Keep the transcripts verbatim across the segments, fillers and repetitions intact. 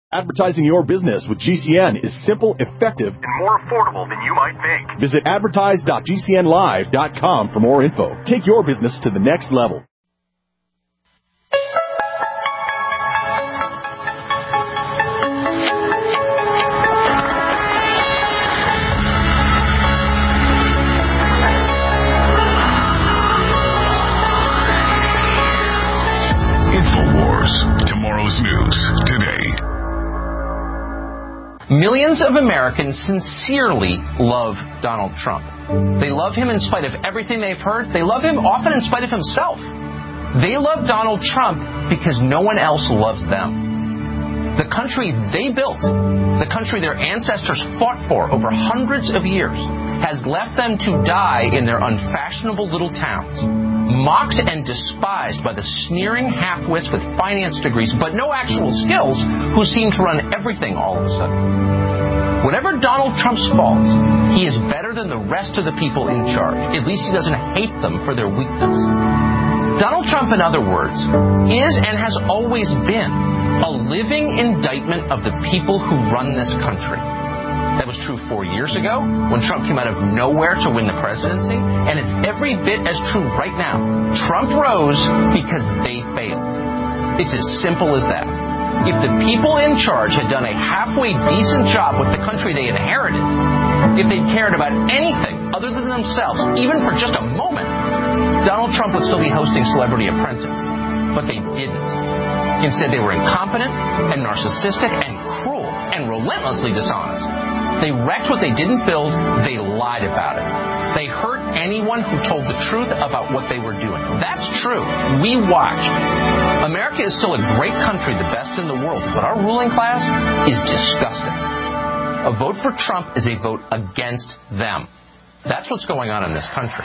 Advertising your business with G C N is simple, effective, and more affordable than you might think. Visit advertise dot g c n live dot com for more info. Take your business to the next level. InfoWars. Tomorrow's news today. Millions of Americans sincerely love Donald Trump. They love him in spite of everything they've heard. They love him often in spite of himself. They love Donald Trump because no one else loves them. The country they built, the country their ancestors fought for over hundreds of years, has left them to die in their unfashionable little towns, mocked and despised by the sneering half-wits with finance degrees but no actual skills who seem to run everything all of a sudden. Whatever Donald Trump's faults, he is better than the rest of the people in charge. At least he doesn't hate them for their weakness. Donald Trump, in other words, is and has always been a living indictment of the people who run this country. That was true four years ago when Trump came out of nowhere to win the presidency, and it's every bit as true right now. Trump rose because they failed. It's as simple as that. If the people in charge had done a halfway decent job with the country they inherited, if they'd cared about anything other than themselves, even for just a moment, Donald Trump would still be hosting Celebrity Apprentice. But they didn't. Instead, they were incompetent and narcissistic and cruel and relentlessly dishonest. They wrecked what they didn't build. They lied about it. They hurt anyone who told the truth about what they were doing. That's true. We watched. America is still a great country, the best in the world, but our ruling class is disgusting. A vote for Trump is a vote against them. That's what's going on in this country.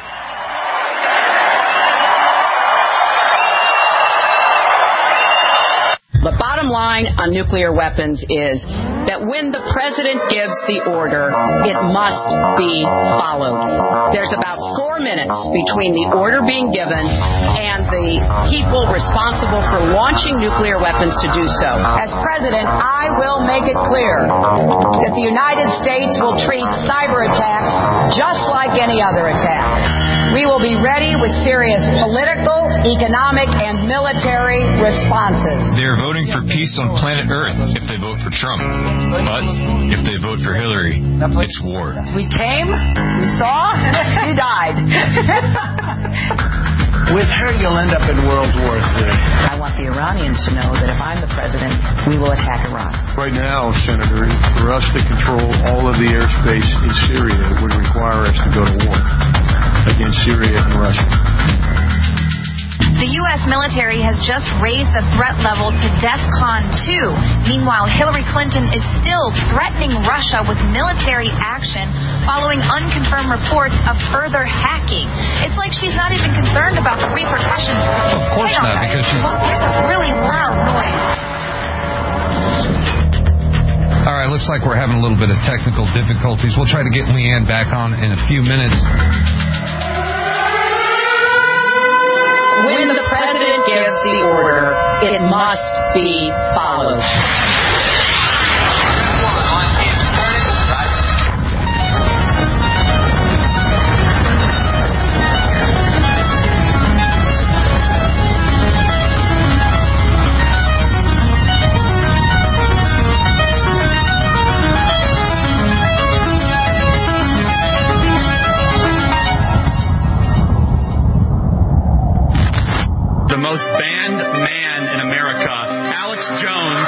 The bottom line on nuclear weapons is that when the president gives the order, it must be followed. There's about four minutes between the order being given and the people responsible for launching nuclear weapons to do so. As president, I will make it clear that the United States will treat cyber attacks just like any other attack. We will be ready with serious political, economic, and military responses. They're voting for peace on planet Earth if they vote for Trump. But if they vote for Hillary, it's war. We came, we saw, he died. With her, you'll end up in World War Three. I want the Iranians to know that if I'm the president, we will attack Iran. Right now, Senator, for us to control all of the airspace in Syria would require us to go to war against Syria and Russia. The U S military has just raised the threat level to DEFCON two. Meanwhile, Hillary Clinton is still threatening Russia with military action following unconfirmed reports of further hacking. It's like she's not even concerned about the repercussions. Of course not, because she's... There's a really loud noise. All right, looks like we're having a little bit of technical difficulties. We'll try to get Leanne back on in a few minutes. When the president gives the order, it must be followed. The most banned man in America, Alex Jones.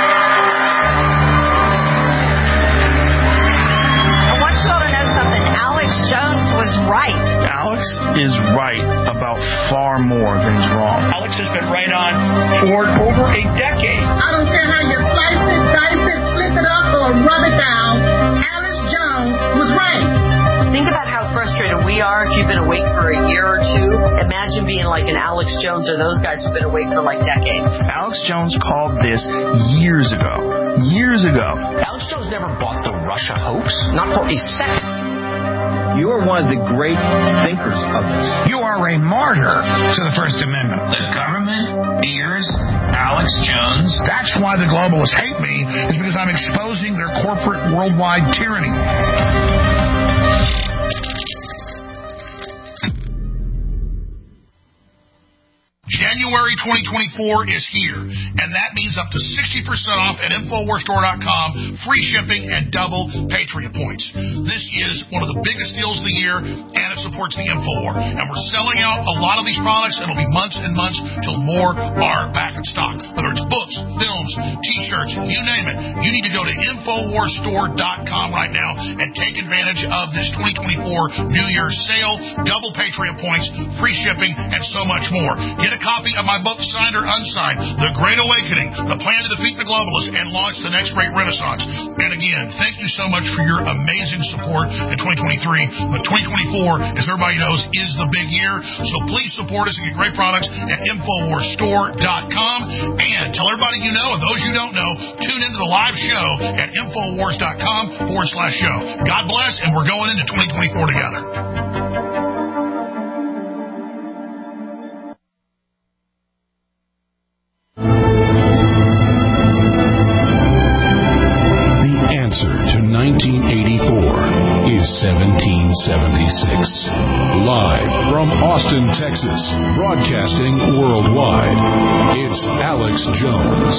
I want you all to know something. Alex Jones was right. Alex is right about far more than he's wrong. Alex has been right on for over a decade. I don't care how you slice it, dice it, flip it up, or rub it down. Alex Jones was right. Think about how frustrated we are if you've been awake for a year or two. Imagine being like an Alex Jones or those guys who've been awake for like decades. Alex Jones called this years ago. Years ago. Alex Jones never bought the Russia hoax, not for a second. You are one of the great thinkers of this. You are a martyr to the First Amendment. The government fears Alex Jones. That's why the globalists hate me, is because I'm exposing their corporate worldwide tyranny. January twenty twenty-four is here, and that means up to sixty percent off at Infowars Store dot com, free shipping, and double Patriot points. This is one of the biggest deals of the year, and it supports the Infowar. And we're selling out a lot of these products, and it'll be months and months till more are back in stock. Whether it's books, films, T-shirts, you name it, you need to go to Infowars Store dot com right now and take advantage of this twenty twenty-four New Year's sale, double Patriot points, free shipping, and so much more. Get a copy of my book, signed or unsigned, The Great Awakening, The Plan to Defeat the Globalists and Launch the Next Great Renaissance. And again, thank you so much for your amazing support in twenty twenty-three. But twenty twenty-four, as everybody knows, is the big year. So please support us and get great products at Infowars Store dot com. And tell everybody you know, and those you don't know, tune into the live show at Infowars dot com forward slash show. God bless, and we're going into twenty twenty-four together. nineteen eighty-four is seventeen seventy-six. Live from Austin, Texas, broadcasting worldwide, it's Alex Jones.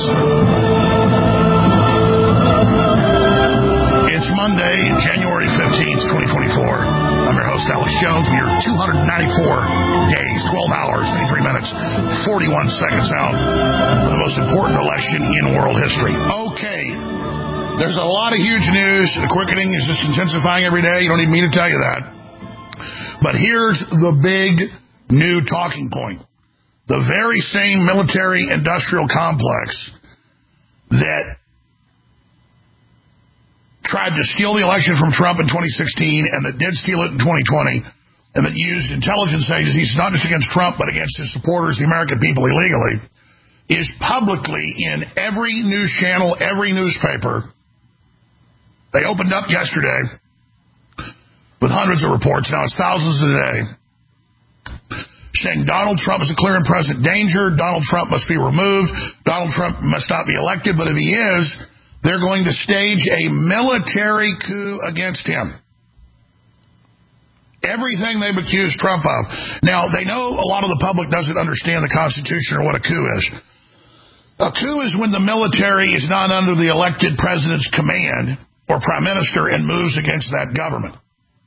It's Monday, January fifteenth, twenty twenty-four. I'm your host, Alex Jones. We are two hundred ninety-four days, twelve hours, fifty-three minutes, forty-one seconds out of the most important election in world history. Okay. There's a lot of huge news. The quickening is just intensifying every day. You don't need me to tell you that. But here's the big new talking point. The very same military-industrial complex that tried to steal the election from Trump in twenty sixteen and that did steal it in twenty twenty and that used intelligence agencies not just against Trump but against his supporters, the American people, illegally, is publicly in every news channel, every newspaper. They opened up yesterday with hundreds of reports. Now it's thousands a day, saying Donald Trump is a clear and present danger. Donald Trump must be removed. Donald Trump must not be elected. But if he is, they're going to stage a military coup against him. Everything they've accused Trump of. Now, they know a lot of the public doesn't understand the Constitution or what a coup is. A coup is when the military is not under the elected president's command or prime minister and moves against that government.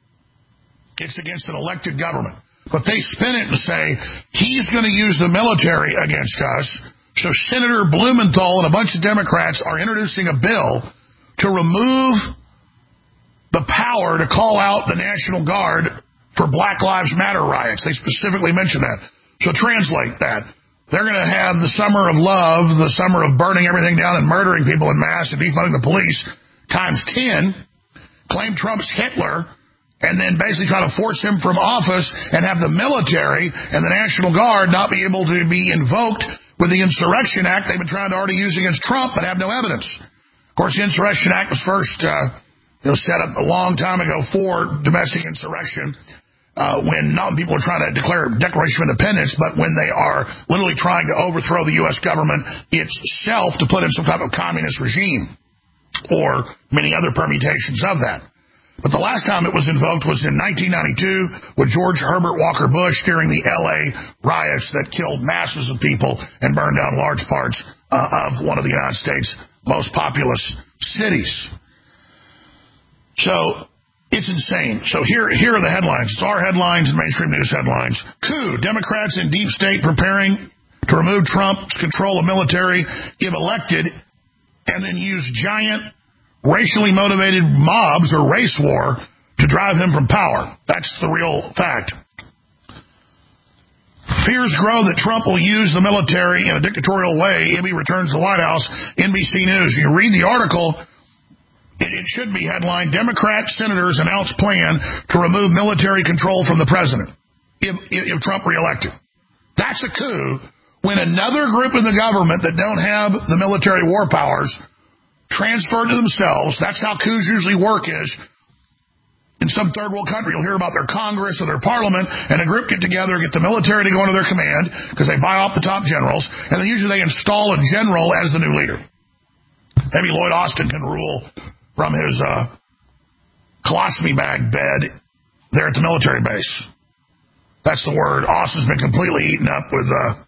It's against an elected government. But they spin it and say, he's going to use the military against us. So Senator Blumenthal and a bunch of Democrats are introducing a bill to remove the power to call out the National Guard for Black Lives Matter riots. They specifically mention that. So translate that. They're going to have the summer of love, the summer of burning everything down and murdering people in mass and defunding the police, times ten, claim Trump's Hitler, and then basically try to force him from office and have the military and the National Guard not be able to be invoked with the Insurrection Act they've been trying to already use against Trump but have no evidence. Of course, the Insurrection Act was first uh, you know, set up a long time ago for domestic insurrection uh, when not people are trying to declare a Declaration of Independence, but when they are literally trying to overthrow the U S government itself to put in some type of communist regime, or many other permutations of that. But the last time it was invoked was in nineteen ninety-two with George Herbert Walker Bush during the L A riots that killed masses of people and burned down large parts uh, of one of the United States' most populous cities. So it's insane. So here, here are the headlines. It's our headlines and mainstream news headlines. Coup. Democrats in deep state preparing to remove Trump's control of military if elected, and then use giant racially motivated mobs or race war to drive him from power. That's the real fact. Fears grow that Trump will use the military in a dictatorial way if he returns to the White House. N B C News. You read the article, it, it should be headlined, Democrat senators announce plan to remove military control from the president if, if, if Trump reelected. That's a coup when another group in the government that don't have the military war powers transferred to themselves. That's how coups usually work, is in some third world country. You'll hear about their Congress or their parliament, and a group get together, get the military to go into their command, because they buy off the top generals, and then usually they install a general as the new leader. Maybe Lloyd Austin can rule from his uh, colostomy bag bed there at the military base. That's the word. Austin's been completely eaten up with uh,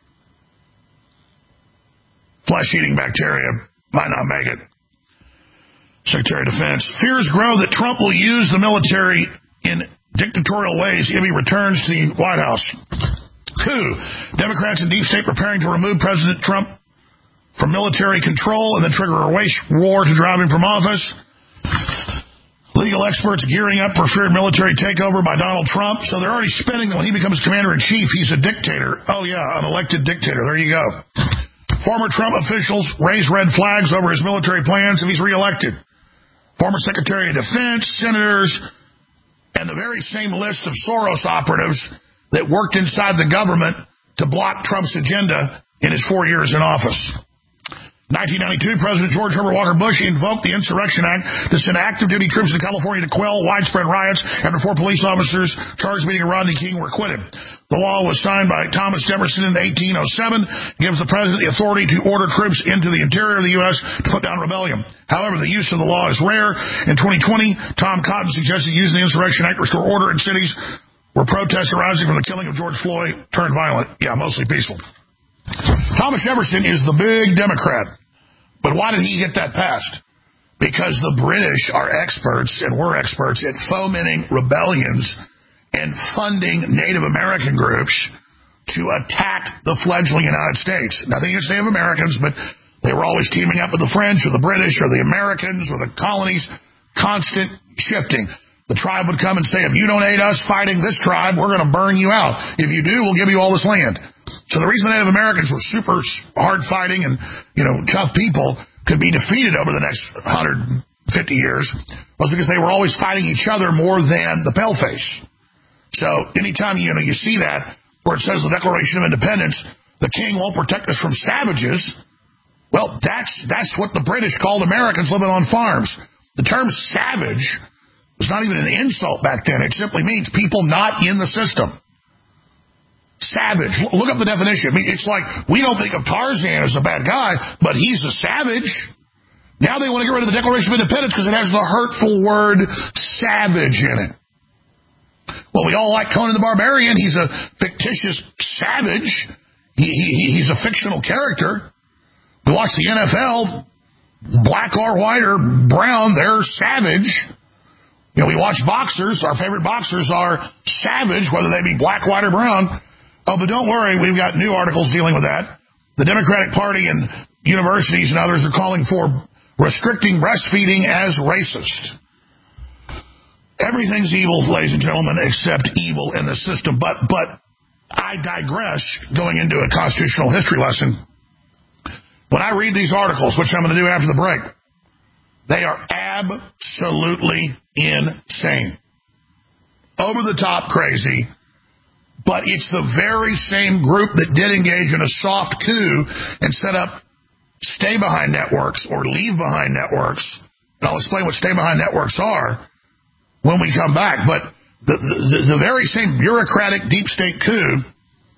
flesh-eating bacteria. Might not make it. Secretary of Defense. Fears grow that Trump will use the military in dictatorial ways if he returns to the White House. Coup. Democrats in deep state preparing to remove President Trump from military control and then trigger a race war to drive him from office. Legal experts gearing up for feared military takeover by Donald Trump. So they're already spinning that when he becomes commander-in-chief, he's a dictator. Oh, yeah, an elected dictator. There you go. Former Trump officials raise red flags over his military plans if he's reelected. Former Secretary of Defense, senators, and the very same list of Soros operatives that worked inside the government to block Trump's agenda in his four years in office. nineteen ninety-two, President George Herbert Walker Bush invoked the Insurrection Act to send active duty troops to California to quell widespread riots after four police officers charged with beating Rodney King were acquitted. The law was signed by Thomas Jefferson in eighteen oh seven, gives the president the authority to order troops into the interior of the U S to put down rebellion. However, the use of the law is rare. In twenty twenty, Tom Cotton suggested using the Insurrection Act to restore order in cities where protests arising from the killing of George Floyd turned violent. Yeah, mostly peaceful. Thomas Jefferson is the big Democrat. But why did he get that passed? Because the British are experts, and we're experts, at fomenting rebellions and funding Native American groups to attack the fledgling United States. Nothing against Native Americans, but they were always teaming up with the French or the British or the Americans or the colonies. Constant shifting. The tribe would come and say, if you don't aid us fighting this tribe, we're going to burn you out. If you do, we'll give you all this land. So the reason the Native Americans were super hard fighting and, you know, tough people could be defeated over the next one hundred fifty years was because they were always fighting each other more than the paleface. So anytime, you know, you see that where it says the Declaration of Independence, the king won't protect us from savages. Well, that's, that's what the British called Americans living on farms. The term savage was not even an insult back then. It simply means people not in the system. Savage. Look up the definition. I mean, it's like we don't think of Tarzan as a bad guy, but he's a savage. Now they want to get rid of the Declaration of Independence because it has the hurtful word savage in it. Well, we all like Conan the Barbarian. He's a fictitious savage. He, he, he's a fictional character. We watch the N F L, black or white or brown, they're savage. You know, we watch boxers. Our favorite boxers are savage, whether they be black, white, or brown. Oh, but don't worry, we've got new articles dealing with that. The Democratic Party and universities and others are calling for restricting breastfeeding as racist. Everything's evil, ladies and gentlemen, except evil in the system. But but I digress going into a constitutional history lesson. When I read these articles, which I'm going to do after the break, they are absolutely insane. Over the top crazy. But it's the very same group that did engage in a soft coup and set up stay-behind networks or leave-behind networks. And I'll explain what stay-behind networks are when we come back. But the, the, the very same bureaucratic deep state coup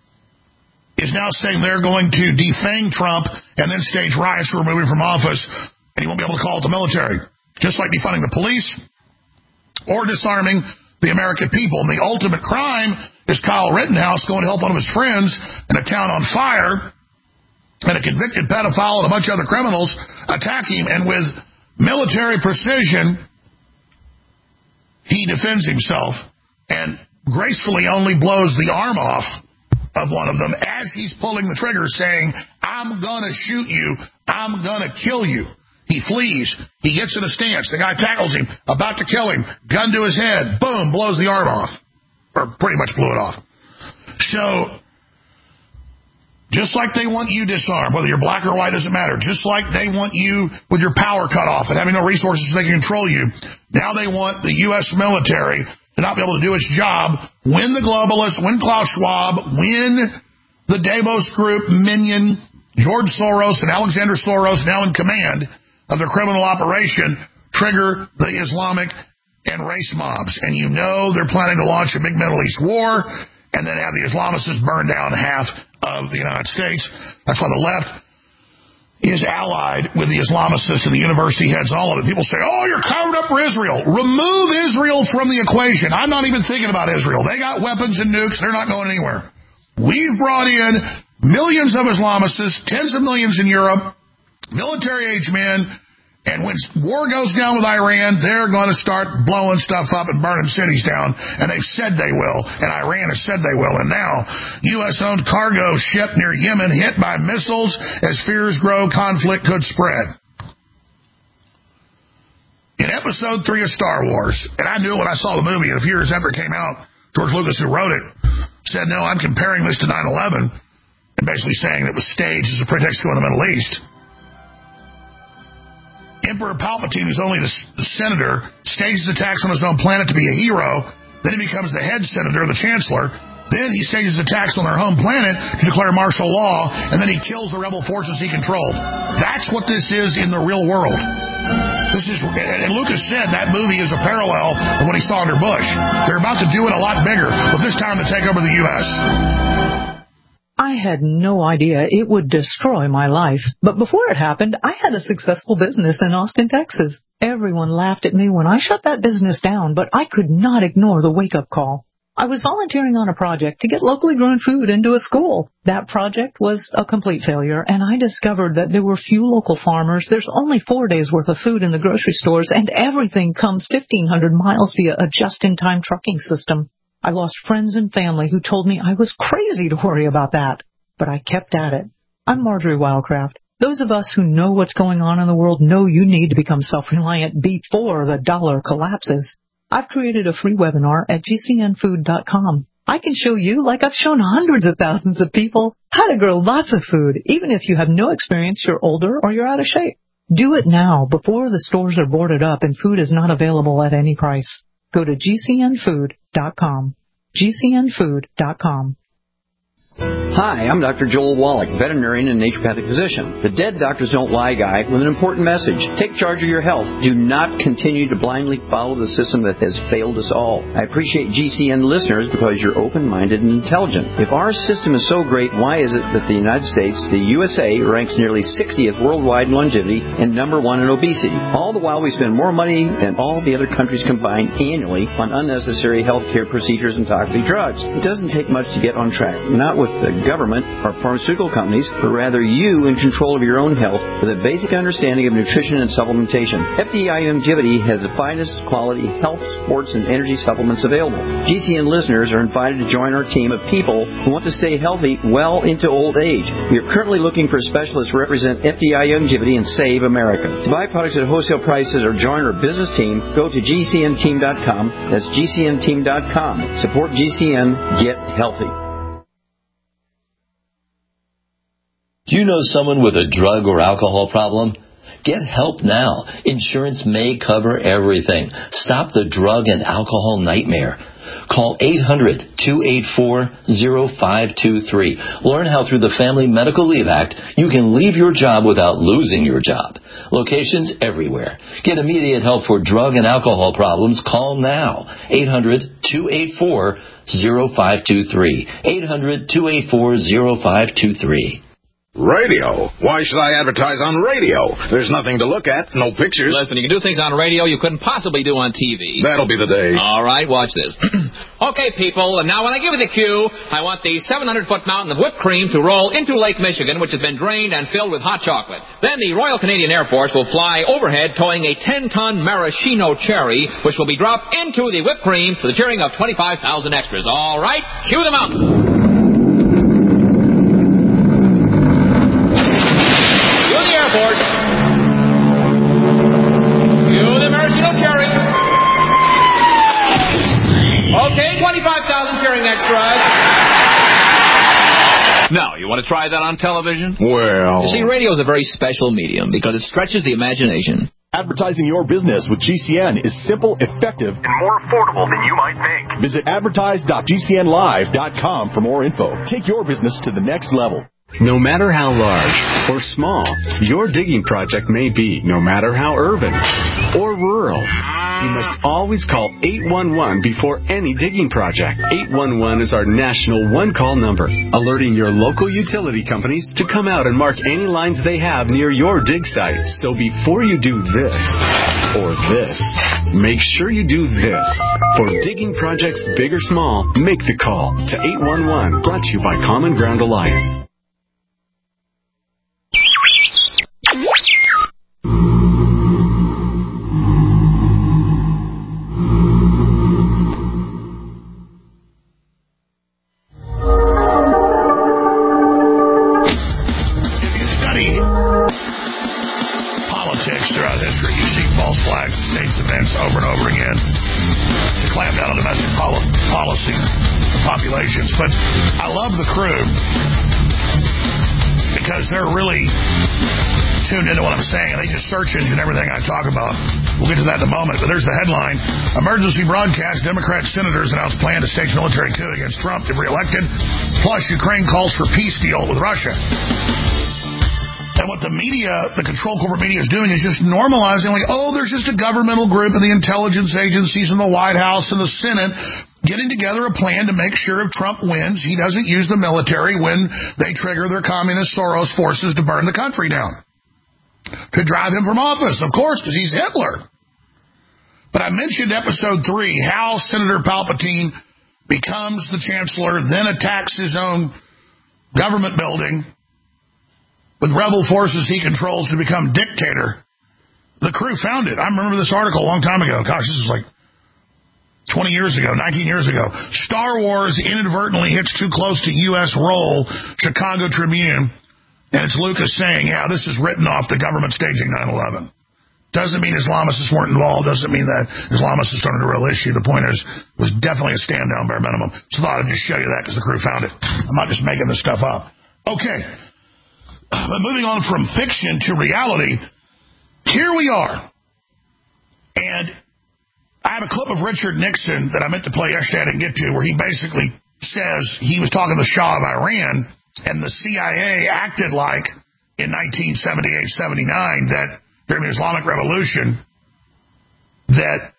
is now saying they're going to defang Trump and then stage riots to remove him from office, and he won't be able to call it the military. Just like defunding the police or disarming the American people. And the ultimate crime is Kyle Rittenhouse going to help one of his friends in a town on fire, and a convicted pedophile and a bunch of other criminals attack him, and with military precision, he defends himself and gracefully only blows the arm off of one of them as he's pulling the trigger, saying, I'm going to shoot you. I'm going to kill you. He flees. He gets in a stance. The guy tackles him, about to kill him. Gun to his head. Boom, blows the arm off. Or pretty much blew it off. So, just like they want you disarmed, whether you're black or white, doesn't matter. Just like they want you with your power cut off and having no resources so they can control you, now they want the U S military to not be able to do its job, win the globalists, win Klaus Schwab, win the Davos Group, minion, George Soros and Alexander Soros, now in command of their criminal operation, trigger the Islamic and race mobs. And you know they're planning to launch a big Middle East war and then have the Islamists burn down half of the United States. That's why the left is allied with the Islamicists and the university heads, all of it. People say, oh, you're covered up for Israel. Remove Israel from the equation. I'm not even thinking about Israel. They got weapons and nukes. They're not going anywhere. We've brought in millions of Islamicists, tens of millions in Europe, military-age men, and when war goes down with Iran, they're going to start blowing stuff up and burning cities down, and they've said they will, and Iran has said they will. And now, U S-owned cargo ship near Yemen hit by missiles as fears grow conflict could spread. In episode three of Star Wars, and I knew it when I saw the movie, and a few years after it came out, George Lucas, who wrote it, said, no, I'm comparing this to nine eleven, and basically saying it was staged as a pretext to go in the Middle East. Emperor Palpatine, who's only the, the senator, stages attacks on his own planet to be a hero. Then he becomes the head senator, the chancellor. Then he stages attacks on their home planet to declare martial law, and then he kills the rebel forces he controlled. That's what this is in the real world. This is, and Lucas said that movie is a parallel of what he saw under Bush. They're about to do it a lot bigger, but this time to take over the U S I had no idea it would destroy my life. But before it happened, I had a successful business in Austin, Texas. Everyone laughed at me when I shut that business down, but I could not ignore the wake-up call. I was volunteering on a project to get locally grown food into a school. That project was a complete failure, and I discovered that there were few local farmers. There's only four days' worth of food in the grocery stores, and everything comes fifteen hundred miles via a just-in-time trucking system. I lost friends and family who told me I was crazy to worry about that, but I kept at it. I'm Marjorie Wildcraft. Those of us who know what's going on in the world know you need to become self-reliant before the dollar collapses. I've created a free webinar at G C N food dot com. I can show you, like I've shown hundreds of thousands of people, how to grow lots of food, even if you have no experience, you're older, or you're out of shape. Do it now before the stores are boarded up and food is not available at any price. Go to G C N food dot com. G C N food dot com. Hi, I'm Doctor Joel Wallach, veterinarian and naturopathic physician. The Dead Doctors Don't Lie guy with an important message. Take charge of your health. Do not continue to blindly follow the system that has failed us all. I appreciate G C N listeners because you're open-minded and intelligent. If our system is so great, why is it that the United States, the U S A, ranks nearly sixtieth worldwide in longevity and number one in obesity? All the while we spend more money than all the other countries combined annually on unnecessary health care procedures and toxic drugs. It doesn't take much to get on track. Not with the government or pharmaceutical companies, but rather you in control of your own health with a basic understanding of nutrition and supplementation. F D I Longevity has the finest quality health, sports, and energy supplements available. G C N listeners are invited to join our team of people who want to stay healthy well into old age. We are currently looking for specialists to represent F D I Longevity and Save America. To buy products at wholesale prices or join our business team, go to G C N team dot com. That's G C N team dot com. Support G C N. Get healthy. Do you know someone with a drug or alcohol problem? Get help now. Insurance may cover everything. Stop the drug and alcohol nightmare. Call eight hundred, two eight four, zero five two three. Learn how through the Family Medical Leave Act you can leave your job without losing your job. Locations everywhere. Get immediate help for drug and alcohol problems. Call now. eight hundred, two eight four, zero five two three. eight hundred, two eight four, zero five two three. Radio? Why should I advertise on radio? There's nothing to look at, no pictures. Listen, you can do things on radio you couldn't possibly do on T V. That'll be the day. All right, watch this. Okay, people, and now when I give you the cue, I want the seven hundred foot mountain of whipped cream to roll into Lake Michigan, which has been drained and filled with hot chocolate. Then the Royal Canadian Air Force will fly overhead towing a ten ton maraschino cherry, which will be dropped into the whipped cream for the cheering of twenty-five thousand extras. All right, cue the mountain. twenty-five thousand cheering extras. Now, you want to try that on television? Well... You see, radio is a very special medium because it stretches the imagination. Advertising your business with G C N is simple, effective, and more affordable than you might think. Visit advertise dot G C N live dot com for more info. Take your business to the next level. No matter how large or small your digging project may be, no matter how urban or rural, you must always call eight one one before any digging project. eight one one is our national one-call number, alerting your local utility companies to come out and mark any lines they have near your dig site. So before you do this or this, make sure you do this. For digging projects big or small, make the call to eight one one. Brought to you by Common Ground Alliance. But I love the crew because they're really tuned into what I'm saying, and they just search engine everything I talk about. We'll get to that in a moment, but there's the headline. Emergency broadcast, Democrat senators announce plan to stage military coup against Trump if reelected, plus Ukraine calls for peace deal with Russia. And what the media, the control corporate media is doing is just normalizing, like, oh, there's just a governmental group of the intelligence agencies in the White House and the Senate getting together a plan to make sure if Trump wins, he doesn't use the military when they trigger their communist Soros forces to burn the country down, to drive him from office, of course, because he's Hitler. But I mentioned episode three, how Senator Palpatine becomes the chancellor, then attacks his own government building with rebel forces he controls to become dictator. The crew found it. I remember this article a long time ago. Gosh, this is like twenty years ago, nineteen years ago. Star Wars inadvertently hits too close to U S role, Chicago Tribune. And it's Lucas saying, yeah, this is written off the government staging nine eleven. Doesn't mean Islamicists weren't involved. Doesn't mean that Islamicists aren't a real issue. The point is, it was definitely a stand-down bare minimum. So I thought I'd just show you that because the crew found it. I'm not just making this stuff up. Okay. But moving on from fiction to reality, here we are. And I have a clip of Richard Nixon that I meant to play yesterday I didn't get to, where he basically says he was talking to the Shah of Iran, and the C I A acted like in nineteen seventy-eight seventy-nine that during the Islamic Revolution that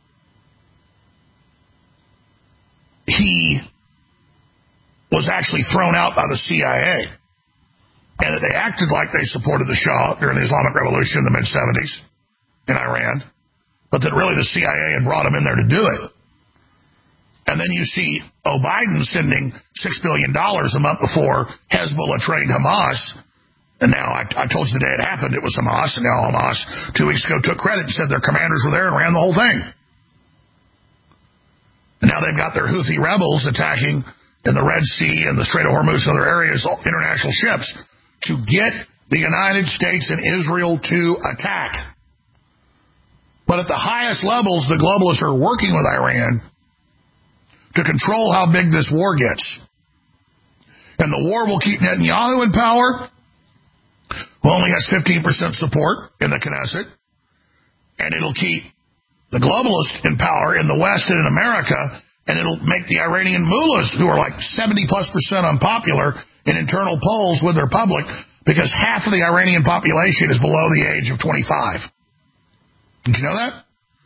he was actually thrown out by the C I A, and that they acted like they supported the Shah during the Islamic Revolution in the mid-seventies in Iran, but that really the C I A had brought him in there to do it. And then you see O'Biden sending six billion dollars a month before Hezbollah trained Hamas. And now, I, I told you the day it happened, it was Hamas, and now Hamas, two weeks ago, took credit and said their commanders were there and ran the whole thing. And now they've got their Houthi rebels attacking in the Red Sea and the Strait of Hormuz and other areas, international ships, to get the United States and Israel to attack. But at the highest levels, the globalists are working with Iran to control how big this war gets. And the war will keep Netanyahu in power, who only has fifteen percent support in the Knesset, and it'll keep the globalists in power in the West and in America, and it'll make the Iranian mullahs, who are like seventy plus percent unpopular in internal polls with their public, because half of the Iranian population is below the age of twenty-five. Did you know that?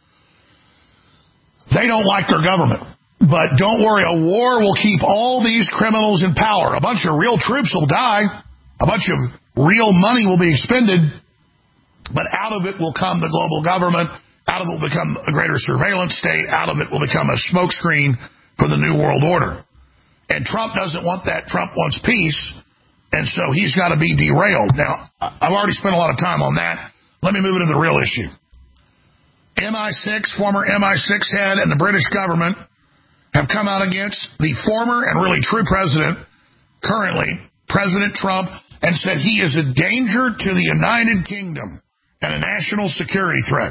They don't like their government. But don't worry, a war will keep all these criminals in power. A bunch of real troops will die. A bunch of real money will be expended. But out of it will come the global government. Out of it will become a greater surveillance state. Out of it will become a smokescreen for the New World Order. And Trump doesn't want that. Trump wants peace. And so he's got to be derailed. Now, I've already spent a lot of time on that. Let me move into the real issue. M I six, former M I six head, and the British government have come out against the former and really true president, currently President Trump, and said he is a danger to the United Kingdom and a national security threat.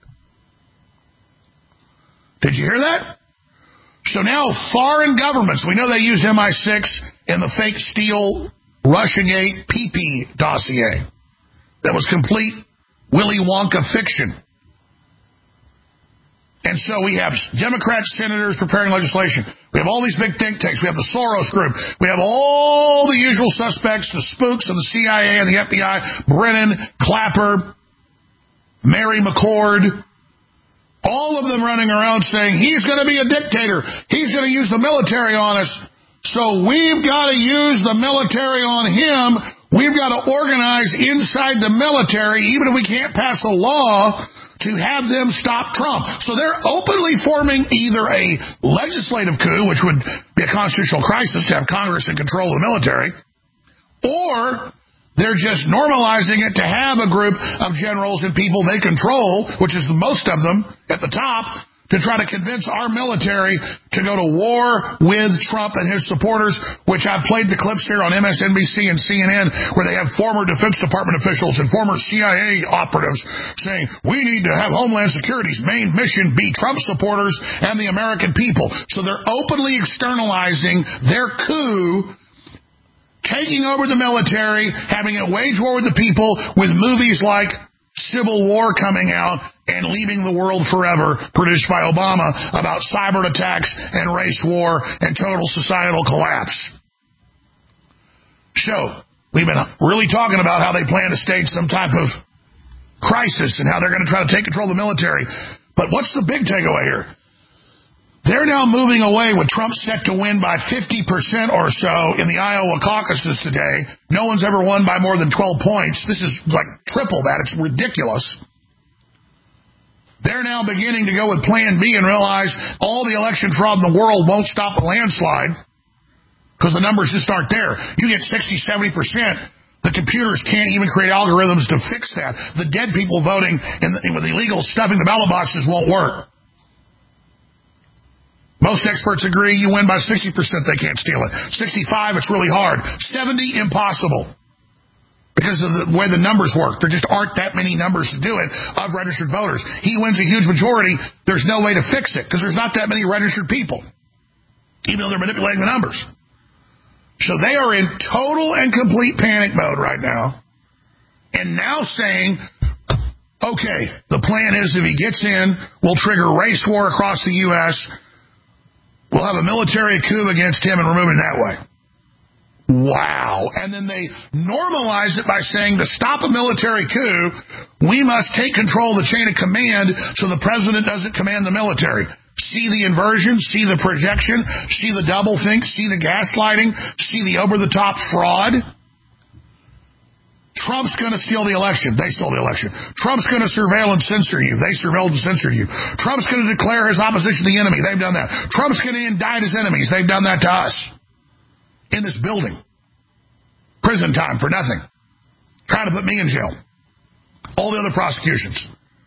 Did you hear that? So now foreign governments, we know they used M I six in the fake Steele Russiagate P P dossier. That was complete Willy Wonka fiction. And so we have Democrat senators preparing legislation. We have all these big think tanks. We have the Soros group. We have all the usual suspects, the spooks of the C I A and the F B I, Brennan, Clapper, Mary McCord, all of them running around saying he's going to be a dictator. He's going to use the military on us. So we've got to use the military on him. We've got to organize inside the military, even if we can't pass a law, to have them stop Trump. So they're openly forming either a legislative coup, which would be a constitutional crisis to have Congress in control of the military, or they're just normalizing it to have a group of generals and people they control, which is the most of them at the top, to try to convince our military to go to war with Trump and his supporters, which I've played the clips here on M S N B C and C N N, where they have former Defense Department officials and former C I A operatives saying, we need to have Homeland Security's main mission be Trump supporters and the American people. So they're openly externalizing their coup, taking over the military, having it wage war with the people, with movies like Civil War coming out and Leaving the World Forever, produced by Obama, about cyber attacks and race war and total societal collapse. So, we've been really talking about how they plan to stage some type of crisis and how they're going to try to take control of the military. But what's the big takeaway here? They're now moving away with Trump set to win by fifty percent or so in the Iowa caucuses today. No one's ever won by more than twelve points. This is like triple that. It's ridiculous. They're now beginning to go with Plan B and realize all the election fraud in the world won't stop a landslide because the numbers just aren't there. You get sixty, seventy percent. The computers can't even create algorithms to fix that. The dead people voting and with illegal stuffing the ballot boxes won't work. Most experts agree you win by sixty percent, they can't steal it. sixty-five, it's really hard. seventy, impossible. Because of the way the numbers work. There just aren't that many numbers to do it of registered voters. He wins a huge majority, there's no way to fix it because there's not that many registered people, even though they're manipulating the numbers. So they are in total and complete panic mode right now. And now saying, okay, the plan is if he gets in, we'll trigger race war across the U S, we'll have a military coup against him and remove him that way. Wow. And then they normalize it by saying to stop a military coup, we must take control of the chain of command so the president doesn't command the military. See the inversion, see the projection, see the doublethink, see the gaslighting, see the over-the-top fraud. Trump's going to steal the election. They stole the election. Trump's going to surveil and censor you. They surveilled and censored you. Trump's going to declare his opposition the enemy. They've done that. Trump's going to indict his enemies. They've done that to us. In this building. Prison time for nothing. Trying to put me in jail. All the other prosecutions.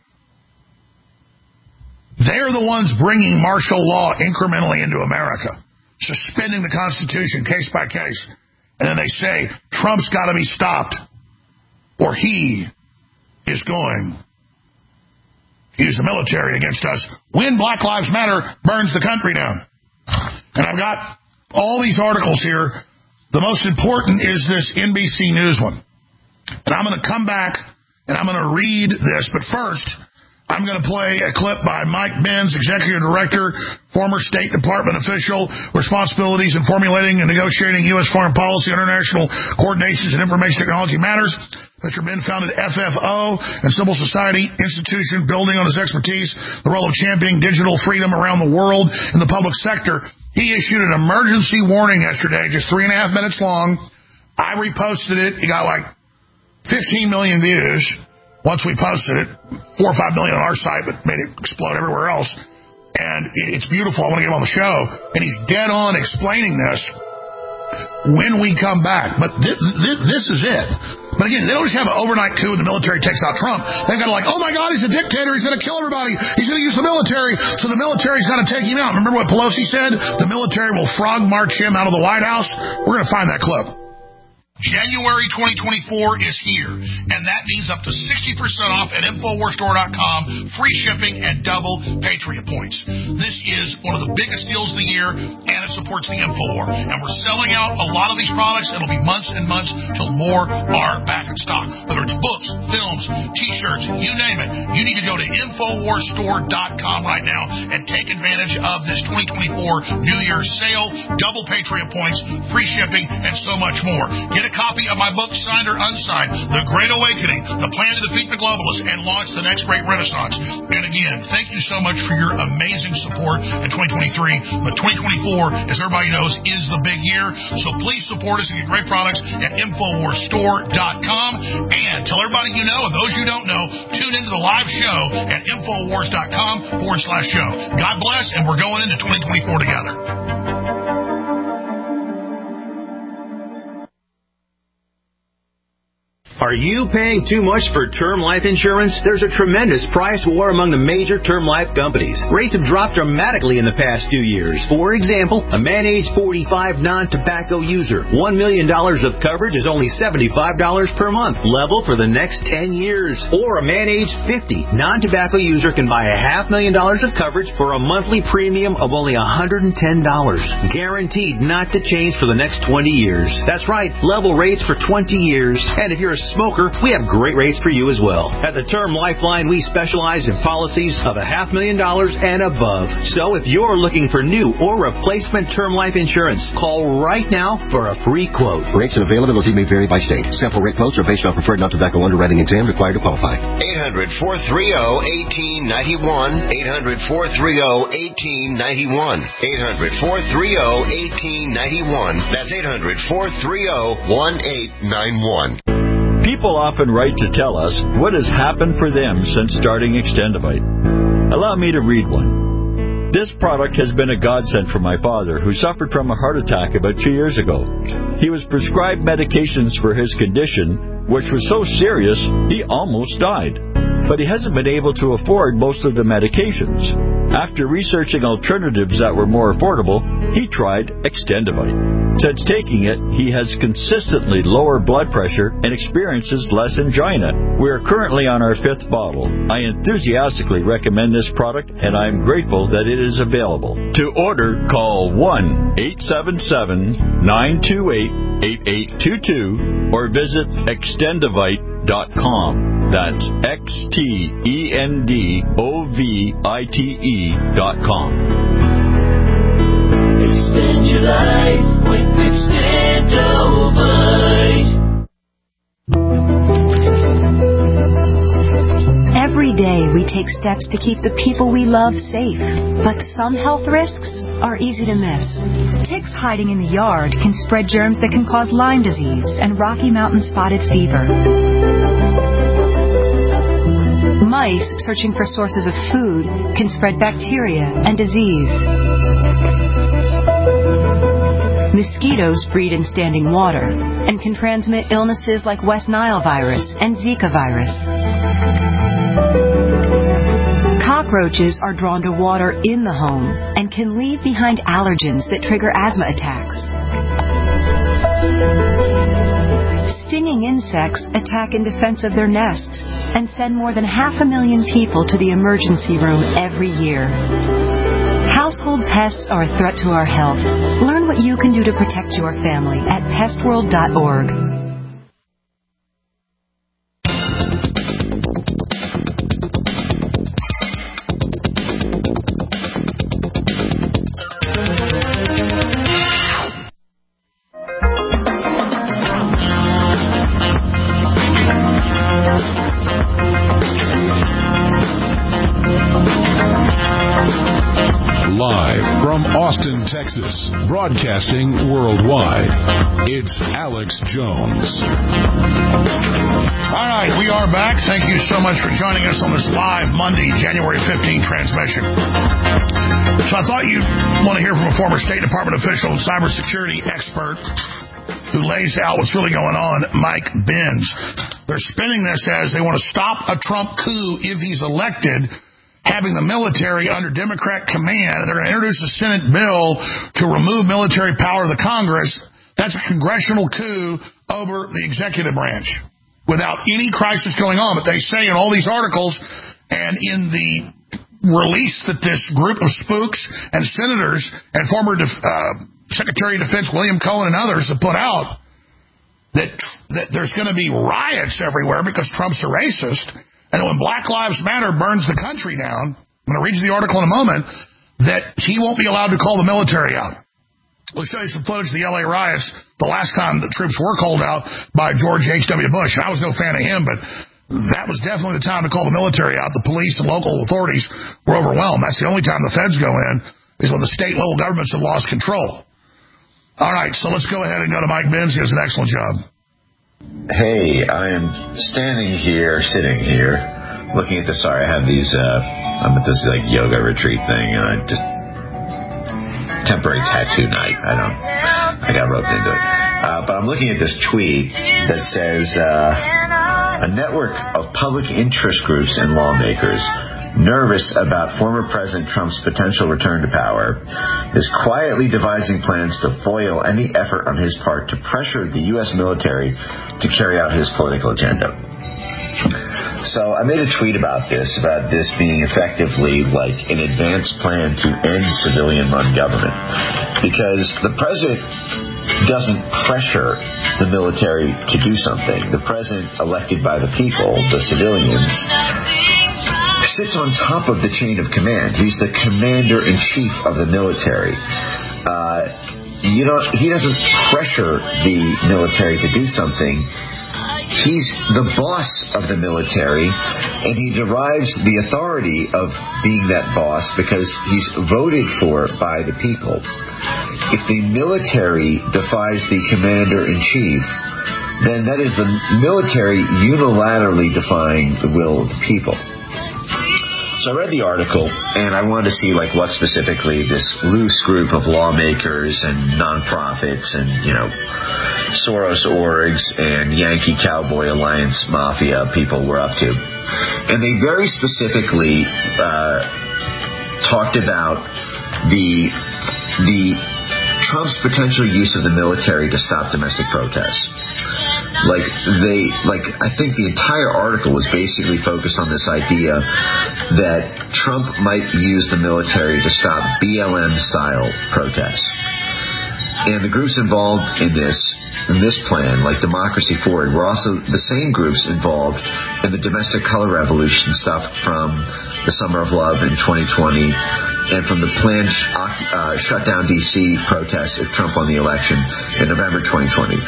They're the ones bringing martial law incrementally into America. Suspending the Constitution case by case. And then they say, Trump's got to be stopped. Or he is going to use the military against us when Black Lives Matter burns the country down. And I've got all these articles here. The most important is this N B C News one. And I'm going to come back and I'm going to read this. But first, I'm going to play a clip by Mike Benz, Executive Director, former State Department official, responsibilities in formulating and negotiating U S foreign policy, international coordinations, and information technology matters. Mister Ben founded F F O and Civil Society Institution, building on his expertise, the role of championing digital freedom around the world in the public sector. He issued an emergency warning yesterday, just three and a half minutes long. I reposted it. He got like fifteen million views once we posted it. Four or five million on our site, but made it explode everywhere else. And it's beautiful. I want to get him on the show. And he's dead on explaining this when we come back. But th- th- this is it. But again, they don't just have an overnight coup and the military takes out Trump. They've got to like, oh my God, he's a dictator. He's going to kill everybody. He's going to use the military. So the military's got to take him out. Remember what Pelosi said? The military will frog march him out of the White House. We're going to find that clip. January twenty twenty-four is here, and that means up to sixty percent off at Infowars Store dot com, free shipping, and double Patriot points. This is one of the biggest deals of the year, and it supports the Infowar. And we're selling out a lot of these products. It'll be months and months till more are back in stock. Whether it's books, films, T-shirts, you name it, you need to go to Go to Infowars Store dot com right now and take advantage of this twenty twenty-four New Year's sale, double Patriot points, free shipping, and so much more. Get a copy of my book, signed or unsigned, The Great Awakening, The Plan to Defeat the Globalists, and launch the next great renaissance. And again, thank you so much for your amazing support in twenty twenty-three. But twenty twenty-four, as everybody knows, is the big year. So please support us and get great products at Infowars Store dot com. And tell everybody you know, and those you don't know, tune into the live show at Infowars dot com forward slash show. God bless, and we're going into twenty twenty-four together. Are you paying too much for term life insurance? There's a tremendous price war among the major term life companies. Rates have dropped dramatically in the past few years. For example, a man age forty-five non-tobacco user, one million dollars of coverage is only seventy-five dollars per month, level for the next ten years. Or a man age fifty non-tobacco user can buy a half million dollars of coverage for a monthly premium of only one hundred ten dollars. Guaranteed not to change for the next twenty years. That's right, level rates for twenty years. And if you're a smoker, we have great rates for you as well. At the Term Lifeline, we specialize in policies of a half million dollars and above. So if you're looking for new or replacement term life insurance, call right now for a free quote. Rates and availability may vary by state. Sample rate quotes are based on preferred non-tobacco underwriting exam required to qualify. eight hundred, four three zero, one eight nine one. eight hundred, four three zero, one eight nine one. eight hundred, four three zero, one eight nine one. That's eight hundred, four three zero, one eight nine one. People often write to tell us what has happened for them since starting Extendivite. Allow me to read one. This product has been a godsend for my father, who suffered from a heart attack about two years ago. He was prescribed medications for his condition, which was so serious he almost died. But he hasn't been able to afford most of the medications. After researching alternatives that were more affordable, he tried Extendivite. Since taking it, he has consistently lower blood pressure and experiences less angina. We are currently on our fifth bottle. I enthusiastically recommend this product, and I am grateful that it is available. To order, call one eight seven seven, nine two eight, eight eight two two or visit extendivite dot com. That's X T E N D O V I T E dot com. Extend your life with Extendivite. Every day we take steps to keep the people we love safe, but some health risks are easy to miss. Ticks hiding in the yard can spread germs that can cause Lyme disease and Rocky Mountain spotted fever. Mice searching for sources of food can spread bacteria and disease. Mosquitoes breed in standing water and can transmit illnesses like West Nile virus and Zika virus. Cockroaches are drawn to water in the home and can leave behind allergens that trigger asthma attacks. Stinging insects attack in defense of their nests and send more than half a million people to the emergency room every year. Household pests are a threat to our health. Learn what you can do to protect your family at pest world dot org. Austin, Texas, broadcasting worldwide. It's Alex Jones. All right, we are back. Thank you so much for joining us on this live Monday, January fifteenth transmission. So I thought you'd want to hear from a former State Department official and cybersecurity expert who lays out what's really going on, Mike Benz. They're spinning this as they want to stop a Trump coup if he's elected, having the military under Democrat command. They're going to introduce a Senate bill to remove military power of the Congress. That's a congressional coup over the executive branch without any crisis going on. But they say in all these articles and in the release that this group of spooks and senators and former def- uh, Secretary of Defense William Cohen and others have put out, that, that there's going to be riots everywhere because Trump's a racist. And when Black Lives Matter burns the country down, I'm going to read you the article in a moment, that he won't be allowed to call the military out. We'll show you some footage of the L A riots the last time the troops were called out by George H W. Bush. And I was no fan of him, but that was definitely the time to call the military out. The police and local authorities were overwhelmed. That's the only time the feds go in, is when the state and local governments have lost control. All right, so let's go ahead and go to Mike Benz. He does an excellent job. Hey, I am standing here, sitting here, looking at this. Sorry, I have these, uh, I'm at this, like, yoga retreat thing, and I just, temporary tattoo night. I don't, I got roped into it. Uh, but I'm looking at this tweet that says, uh, a network of public interest groups and lawmakers nervous about former President Trump's potential return to power, is quietly devising plans to foil any effort on his part to pressure the U S military to carry out his political agenda. So I made a tweet about this, about this being effectively like an advanced plan to end civilian-run government. Because the president doesn't pressure the military to do something. The president elected by the people, the civilians, sits on top of the chain of command. He's the commander-in-chief of the military. Uh, you know, he doesn't pressure the military to do something. He's the boss of the military, and he derives the authority of being that boss because he's voted for by the people. If the military defies the commander-in-chief, then that is the military unilaterally defying the will of the people. So I read the article, and I wanted to see, like, what specifically this loose group of lawmakers and nonprofits and, you know, Soros orgs and Yankee Cowboy Alliance Mafia people were up to. And they very specifically uh, talked about the the Trump's potential use of the military to stop domestic protests. Like, they, like, I think the entire article was basically focused on this idea that Trump might use the military to stop B L M-style protests. And the groups involved in this, in this plan, like Democracy Forward, were also the same groups involved in the domestic color revolution stuff from the Summer of Love in twenty twenty and from the planned uh, shutdown D C protests if Trump won the election in November twenty twenty.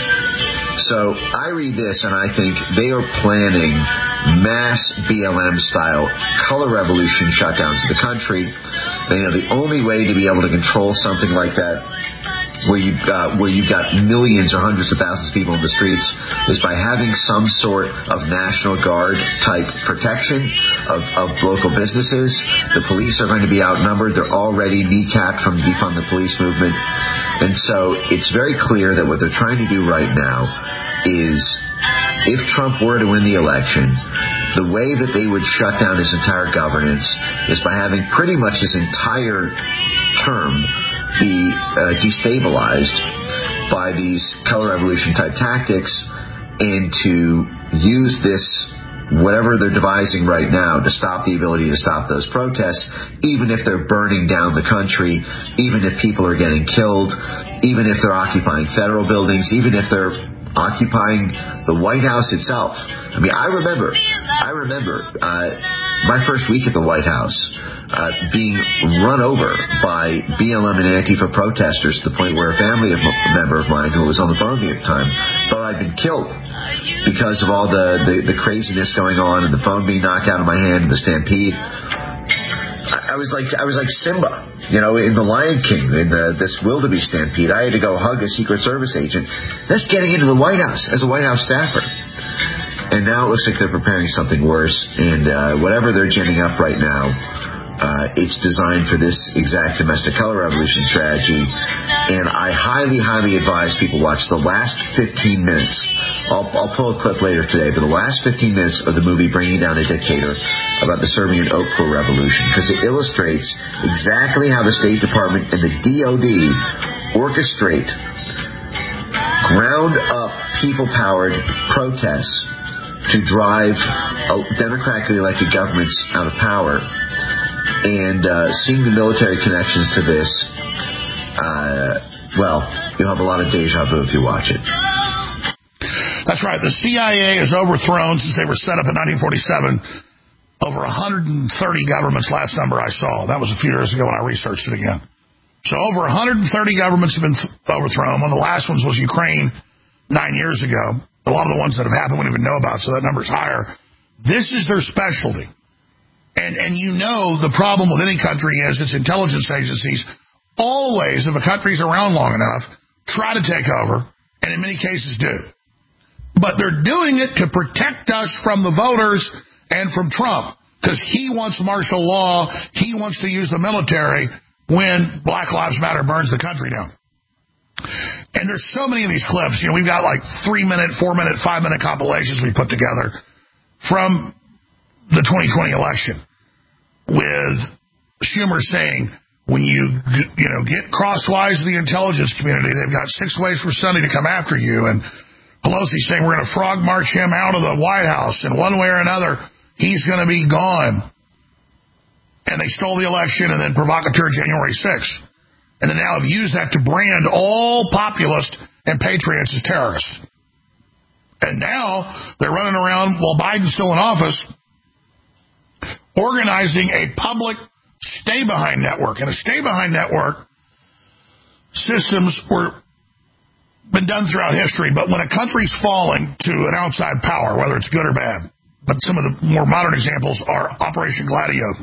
So I read this and I think they are planning mass B L M-style color revolution shutdowns of the country. They know the only way to be able to control something like that, where you've got, where you've got millions or hundreds of thousands of people in the streets, is by having some sort of National Guard type protection of, of local businesses. The police are going to be outnumbered. They're already kneecapped from defund the police movement. And so it's very clear that what they're trying to do right now is, if Trump were to win the election, the way that they would shut down his entire governance is by having pretty much his entire term be uh, destabilized by these color revolution type tactics, and to use this, whatever they're devising right now, to stop the ability to stop those protests, even if they're burning down the country, even if people are getting killed, even if they're occupying federal buildings, even if they're occupying the White House itself. I mean, I remember, I remember uh, my first week at the White House uh, being run over by B L M and Antifa protesters to the point where a family of, a member of mine who was on the phone with me at the time thought I'd been killed because of all the, the, the craziness going on and the phone being knocked out of my hand and the stampede. I, I was like I was like Simba, you know, in The Lion King, in the, this wildebeest stampede. I had to go hug a Secret Service agent. That's getting into the White House as a White House staffer. And now it looks like they're preparing something worse. And uh, whatever they're ginning up right now, uh, it's designed for this exact domestic color revolution strategy. And I highly, highly advise people watch the last fifteen minutes. I'll, I'll pull a clip later today, but the last fifteen minutes of the movie Bringing Down a Dictator about the Serbian Oak Corps Revolution, because it illustrates exactly how the State Department and the D O D orchestrate ground-up, people-powered protests to drive democratically elected governments out of power. And uh, seeing the military connections to this, uh, well, you'll have a lot of deja vu if you watch it. That's right. The C I A is overthrown since they were set up in nineteen forty-seven. over one hundred thirty governments, last number I saw. That was a few years ago when I researched it again. So over one hundred thirty governments have been th- overthrown. One of the last ones was Ukraine nine years ago. A lot of the ones that have happened we don't even know about, so that number's higher. This is their specialty. And and you know the problem with any country is its intelligence agencies always, if a country's around long enough, try to take over, and in many cases do. But they're doing it to protect us from the voters and from Trump, because he wants martial law, he wants to use the military when Black Lives Matter burns the country down. And there's so many of these clips. You know, we've got like three-minute, four-minute, five-minute compilations we put together from the twenty twenty election with Schumer saying, when you, you know, get crosswise to the intelligence community, they've got six ways for Sunday to come after you. And Pelosi saying we're going to frog march him out of the White House. And one way or another, he's going to be gone. And they stole the election and then provocateur January sixth. And then now have used that to brand all populists and patriots as terrorists. And now they're running around while Biden's still in office organizing a public stay-behind network. And a stay-behind network systems were been done throughout history, but when a country's falling to an outside power, whether it's good or bad, but some of the more modern examples are Operation Gladio.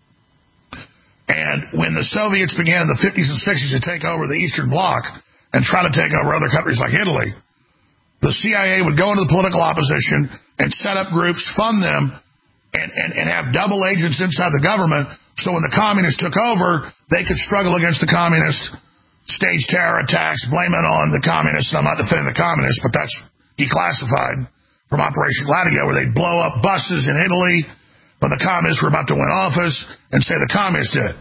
And when the Soviets began in the fifties and sixties to take over the Eastern Bloc and try to take over other countries like Italy, the C I A would go into the political opposition and set up groups, fund them, and, and, and have double agents inside the government, so when the communists took over, they could struggle against the communists, stage terror attacks, blame it on the communists. And I'm not defending the communists, but that's declassified from Operation Gladio, where they'd blow up buses in Italy when the communists were about to win office and say the communists did it.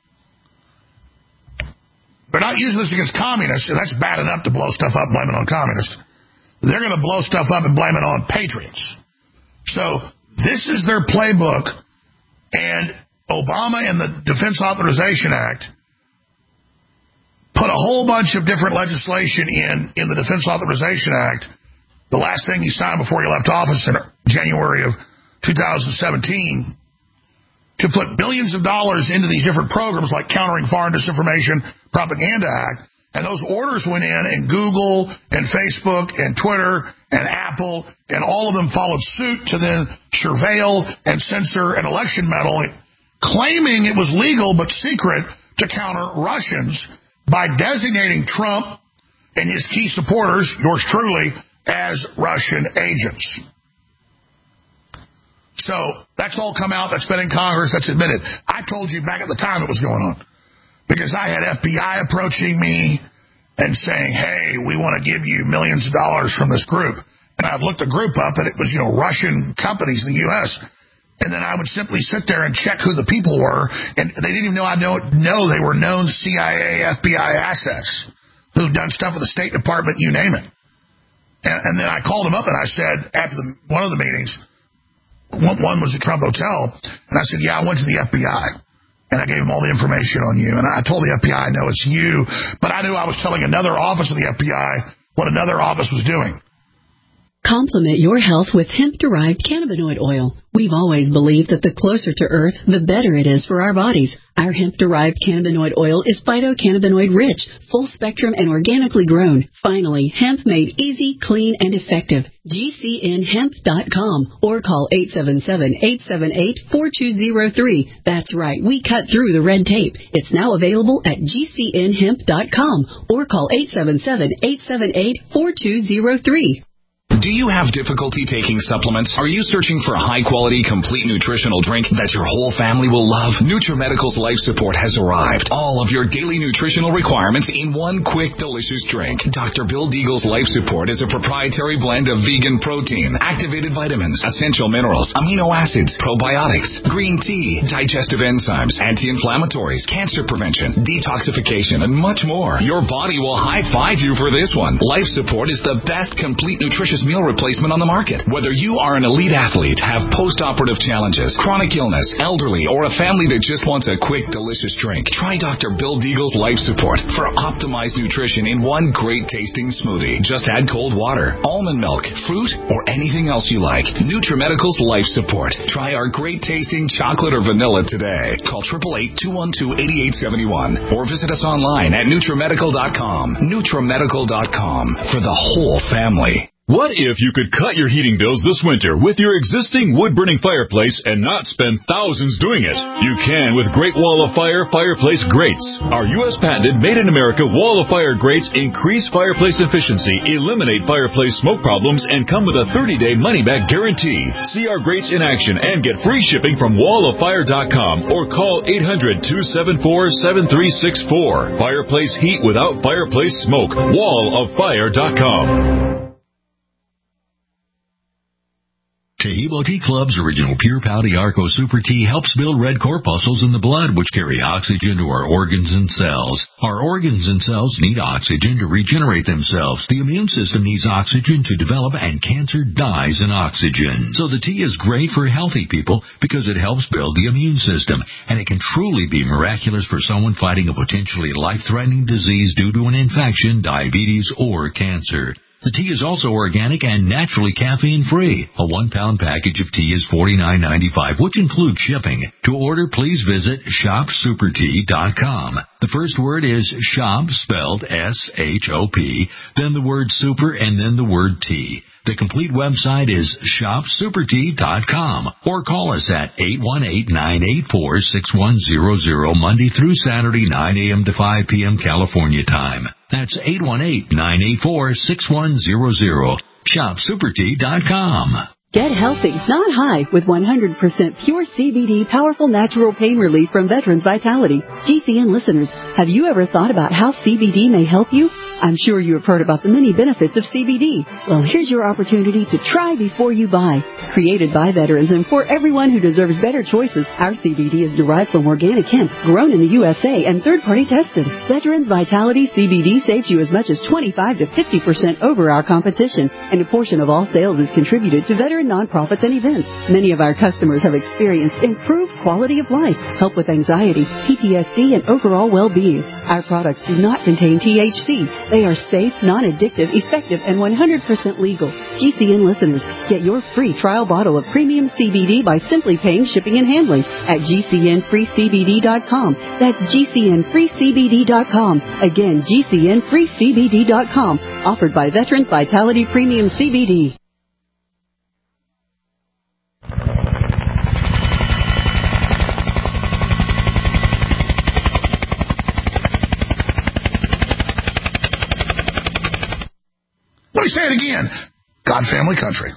They're not using this against communists, and that's bad enough to blow stuff up and blame it on communists. They're going to blow stuff up and blame it on patriots. So this is their playbook, and Obama and the Defense Authorization Act put a whole bunch of different legislation in, in the Defense Authorization Act. The last thing he signed before he left office in January of two thousand seventeen, to put billions of dollars into these different programs like Countering Foreign Disinformation Propaganda Act. And those orders went in, and Google and Facebook and Twitter and Apple and all of them followed suit to then surveil and censor and election meddle, claiming it was legal but secret to counter Russians by designating Trump and his key supporters, yours truly, as Russian agents. So that's all come out. That's been in Congress. That's admitted. I told you back at the time it was going on, because I had F B I approaching me and saying, hey, we want to give you millions of dollars from this group. And I'd look the group up, and it was, you know, Russian companies in the U S And then I would simply sit there and check who the people were, and they didn't even know I know, know they were known C I A, F B I assets who'd done stuff with the State Department, you name it. And, and then I called them up, and I said, after the, one of the meetings, one, one was at Trump Hotel, and I said, yeah, I went to the F B I. And I gave them all the information on you. And I told the F B I, I know it's you. But I knew I was telling another office of the F B I what another office was doing. Complement your health with hemp-derived cannabinoid oil. We've always believed that the closer to Earth, the better it is for our bodies. Our hemp-derived cannabinoid oil is phytocannabinoid rich, full-spectrum, and organically grown. Finally, hemp made easy, clean, and effective. G C N hemp dot com or call eight seven seven, eight seven eight, four two zero three. That's right, we cut through the red tape. It's now available at G C N hemp dot com or call eight seven seven, eight seven eight, four two zero three. Do you have difficulty taking supplements? Are you searching for a high-quality, complete nutritional drink that your whole family will love? NutriMedical's Life Support has arrived. All of your daily nutritional requirements in one quick, delicious drink. Doctor Bill Deagle's Life Support is a proprietary blend of vegan protein, activated vitamins, essential minerals, amino acids, probiotics, green tea, digestive enzymes, anti-inflammatories, cancer prevention, detoxification, and much more. Your body will high-five you for this one. Life Support is the best complete nutritious meal meal replacement on the market. Whether you are an elite athlete, have post-operative challenges, chronic illness, elderly, or a family that just wants a quick, delicious drink, try Doctor Bill Deagle's Life Support for optimized nutrition in one great tasting smoothie. Just add cold water, almond milk, fruit, or anything else you like. NutriMedical's Life Support. Try our great tasting chocolate or vanilla today. Call eight eight eight, two one two, eight eight seven one or visit us online at NutriMedical dot com. NutriMedical dot com for the whole family. What if you could cut your heating bills this winter with your existing wood-burning fireplace and not spend thousands doing it? You can with Great Wall of Fire fireplace grates. Our U S patented made-in-America Wall of Fire grates increase fireplace efficiency, eliminate fireplace smoke problems, and come with a thirty-day money-back guarantee. See our grates in action and get free shipping from wall of fire dot com or call eight hundred, two seven four, seven three six four. Fireplace heat without fireplace smoke. wall of fire dot com. Taheebo Tea Club's original Pure Pouty Arco Super Tea helps build red corpuscles in the blood, which carry oxygen to our organs and cells. Our organs and cells need oxygen to regenerate themselves. The immune system needs oxygen to develop, and cancer dies in oxygen. So the tea is great for healthy people because it helps build the immune system, and it can truly be miraculous for someone fighting a potentially life-threatening disease due to an infection, diabetes, or cancer. The tea is also organic and naturally caffeine-free. A one-pound package of tea is forty-nine ninety-five, which includes shipping. To order, please visit shop super tea dot com. The first word is shop, spelled S H O P, then the word super, and then the word tea. The complete website is shop super tea dot com, or call us at eight one eight, nine eight four, six one zero zero Monday through Saturday, nine a.m. to five p.m. California time. That's eight one eight, nine eight four, six one zero zero. shop super tea dot com. Get healthy, not high, with one hundred percent pure C B D powerful natural pain relief from Veterans Vitality. G C N listeners, have you ever thought about how C B D may help you? I'm sure you have heard about the many benefits of C B D. Well, here's your opportunity to try before you buy. Created by veterans and for everyone who deserves better choices, our C B D is derived from organic hemp, grown in the U S A, and third-party tested. Veterans Vitality C B D saves you as much as twenty-five to fifty percent over our competition, and a portion of all sales is contributed to veteran nonprofits and events. Many of our customers have experienced improved quality of life, help with anxiety, P T S D, and overall well-being. Our products do not contain T H C. They are safe, non-addictive, effective, and one hundred percent legal. G C N listeners, get your free trial bottle of premium C B D by simply paying shipping and handling at G C N free C B D dot com. That's G C N free C B D dot com. Again, G C N free C B D dot com. Offered by Veterans Vitality Premium C B D. Let me say it again. God, family, country.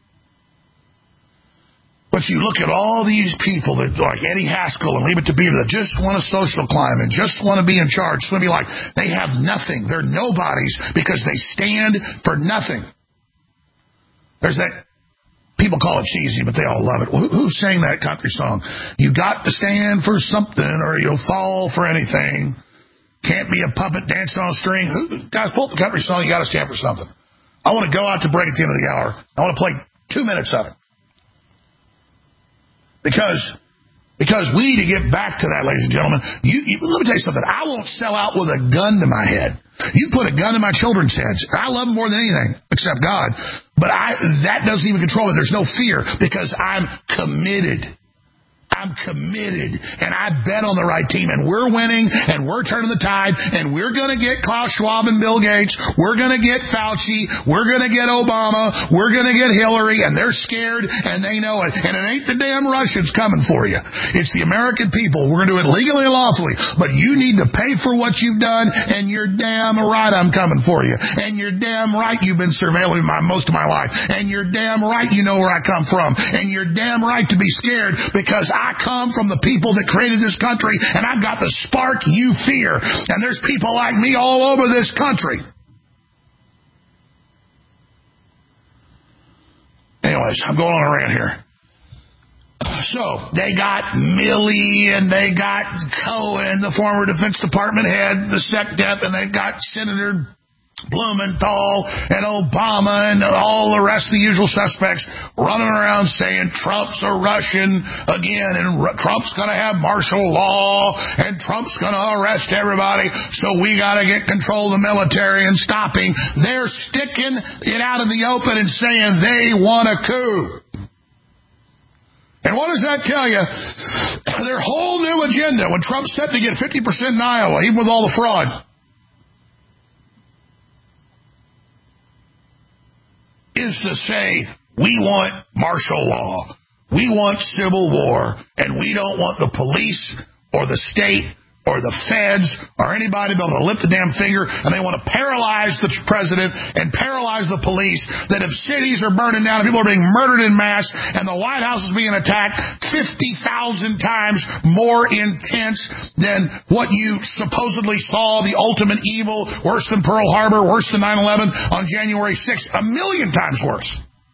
But you look at all these people that, like Eddie Haskell and Leave It to Beaver, that just want a social climate, just want to be in charge. It's going to be like they have nothing. They're nobodies because they stand for nothing. There's that, people call it cheesy, but they all love it. Who, who sang that country song? You got to stand for something or you'll fall for anything. Can't be a puppet dancing on a string. Who, guys, pull up the country song, you got to stand for something. I want to go out to break at the end of the hour. I want to play two minutes of it. Because, because we need to get back to that, ladies and gentlemen. You, you, let me tell you something. I won't sell out with a gun to my head. You put a gun to my children's heads. I love them more than anything, except God. But I, that doesn't even control me. There's no fear because I'm committed. I'm committed, and I bet on the right team, and we're winning, and we're turning the tide, and we're going to get Klaus Schwab and Bill Gates. We're going to get Fauci. We're going to get Obama. We're going to get Hillary, and they're scared, and they know it. And it ain't the damn Russians coming for you. It's the American people. We're going to do it legally and lawfully, but you need to pay for what you've done, and you're damn right I'm coming for you. And you're damn right you've been surveilling my, most of my life. And you're damn right you know where I come from. And you're damn right to be scared because I I come from the people that created this country, and I've got the spark you fear. And there's people like me all over this country. Anyways, I'm going on a rant here. So, they got Milley, and they got Cohen, the former Defense Department head, the SecDep, and they've got Senator Blumenthal and Obama and all the rest of the usual suspects running around saying Trump's a Russian again, and R- Trump's going to have martial law, and Trump's going to arrest everybody, so we got to get control of the military and stop him. They're sticking it out in the open and saying they want a coup. And what does that tell you? Their whole new agenda, when Trump said to get fifty percent in Iowa, even with all the fraud, is to say, we want martial law, we want civil war, and we don't want the police or the state or the feds or anybody to be able to lift a damn finger, and they want to paralyze the president and paralyze the police, that if cities are burning down and people are being murdered in mass and the White House is being attacked fifty thousand times more intense than what you supposedly saw, the ultimate evil, worse than Pearl Harbor, worse than nine eleven on January sixth, a million times worse.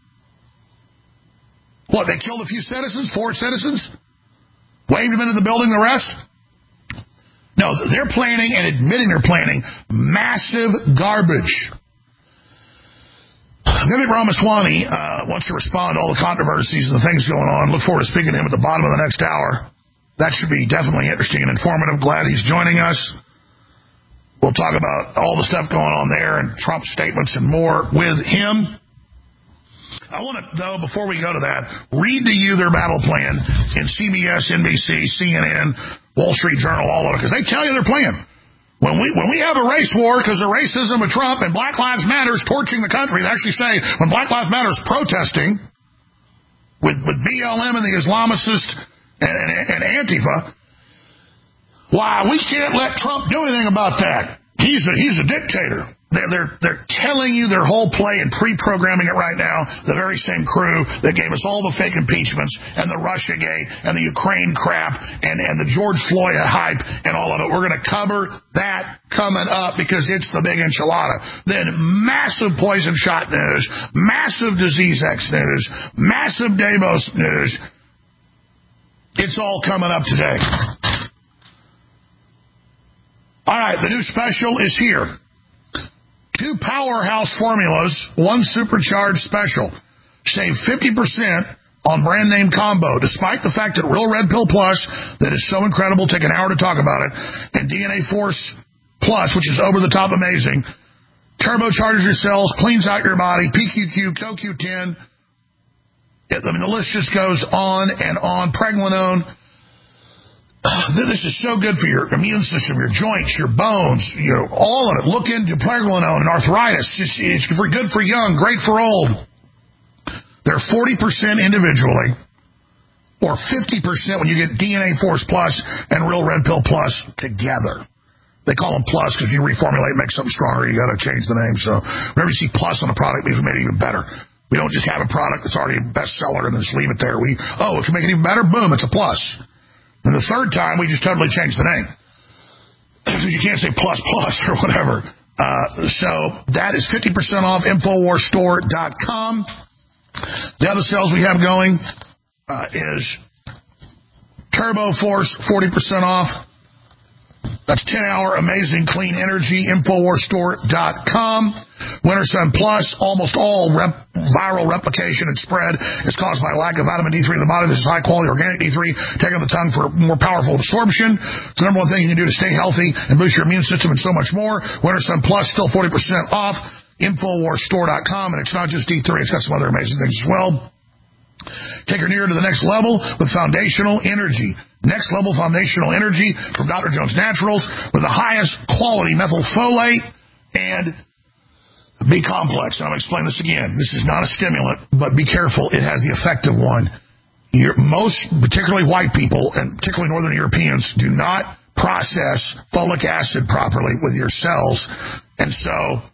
What, they killed a few citizens, four citizens, waved them into the building, the rest? No, they're planning and admitting they're planning massive garbage. Vivek Ramaswamy uh, wants to respond to all the controversies and the things going on. Look forward to speaking to him at the bottom of the next hour. That should be definitely interesting and informative. Glad he's joining us. We'll talk about all the stuff going on there and Trump's statements and more with him. I want to, though, before we go to that, read to you their battle plan in C B S, N B C, C N N, Wall Street Journal, all of it, because they tell you their plan. When we when we have a race war because of racism with Trump and Black Lives Matter is torching the country, they actually say when Black Lives Matter is protesting with, with B L M and the Islamicists and, and, and Antifa, why, we can't let Trump do anything about that. He's a, he's a dictator. They're, they're, they're telling you their whole play and pre-programming it right now, the very same crew that gave us all the fake impeachments and the Russiagate and the Ukraine crap and, and the George Floyd hype and all of it. We're going to cover that coming up because it's the big enchilada. Then massive poison shot news, massive Disease X news, massive Davos news. It's all coming up today. All right, the new special is here. Two powerhouse formulas, one supercharged special. Save fifty percent on brand name combo, despite the fact that Real Red Pill Plus, that is so incredible, take an hour to talk about it, and D N A Force Plus, which is over the top amazing, turbocharges your cells, cleans out your body, P Q Q, C O Q ten. I mean, the list just goes on and on. Pregnenolone. This is so good for your immune system, your joints, your bones, you know, all of it. Look into pregnenolone and arthritis. It's, it's for good for young, great for old. They're forty percent individually, or fifty percent when you get D N A Force Plus and Real Red Pill Plus together. They call them Plus because you reformulate, make something stronger, you got to change the name. So whenever you see Plus on a product, it means we made it even better. We don't just have a product that's already a bestseller and then just leave it there. We oh, it can make it even better. Boom, it's a plus. And the third time, we just totally changed the name. You can't say plus plus or whatever. Uh, so that is fifty percent off, Infowars Store dot com. The other sales we have going uh, is Turbo Force, forty percent off. That's ten hour amazing clean energy, Infowars Store dot com. Winter Sun Plus, almost all rep, viral replication and spread is caused by lack of vitamin D three in the body. This is high-quality organic D three, taken on the tongue for more powerful absorption. It's the number one thing you can do to stay healthy and boost your immune system and so much more. Winter Sun Plus, still forty percent off, Infowars Store dot com. And it's not just D three, it's got some other amazing things as well. Take her near to the next level with foundational energy. Next level foundational energy from Doctor Jones Naturals with the highest quality methylfolate and B-complex. And I'm going to explain this again. This is not a stimulant, but be careful. It has the effective one. You're, most, particularly white people, and particularly Northern Europeans, do not process folic acid properly with your cells. And so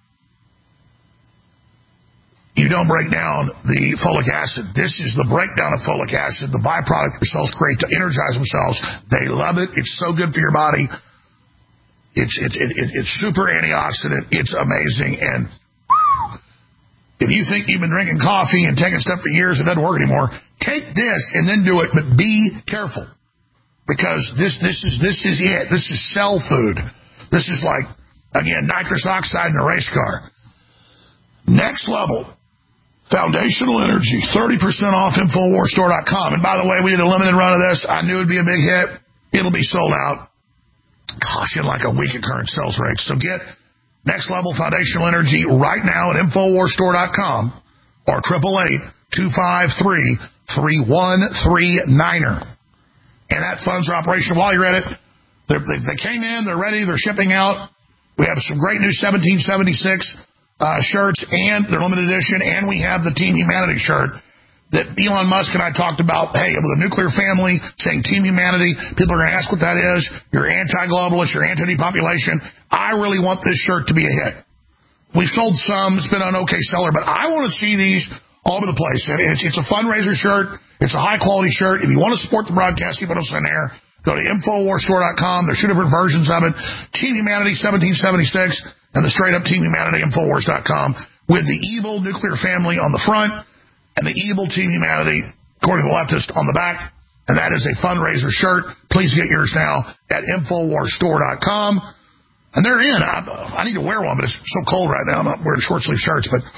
you don't break down the folic acid. This is the breakdown of folic acid, the byproduct your cells create to energize themselves. They love it. It's so good for your body. It's it, it, it, it's super antioxidant. It's amazing. And if you think you've been drinking coffee and taking stuff for years, it doesn't work anymore, take this and then do it. But be careful, because this this is this is it. This is cell food. This is like Again, nitrous oxide in a race car. Next level, Foundational Energy, thirty percent off Infowars Store dot com. And by the way, we did a limited run of this. I knew it would be a big hit. It'll be sold out, gosh, in like a week at current sales rates. So get Next Level Foundational Energy right now at Infowars Store dot com or eight eight eight, two five three, three one three nine. And that funds are operational while you're at it. They're, they, they came in, they're ready, they're shipping out. We have some great new seventeen seventy-six uh, shirts, and they're limited edition, and we have the Team Humanity shirt that Elon Musk and I talked about. Hey, with a nuclear family, saying Team Humanity, people are going to ask what that is. You're anti-globalist, you're anti-depopulation. I really want this shirt to be a hit. We've sold some, it's been an okay seller, but I want to see these all over the place. It's, it's a fundraiser shirt. It's a high-quality shirt. If you want to support the broadcast, keep us on air. Go to Infowars Store dot com. There's two different versions of it. Team Humanity seventeen seventy-six and the straight-up Team Humanity Infowars dot com with the evil nuclear family on the front and the evil Team Humanity, according to the leftist, on the back. And that is a fundraiser shirt. Please get yours now at Infowars Store dot com. And they're in. I, I need to wear one, but it's so cold right now. I'm not wearing short-sleeve shirts, but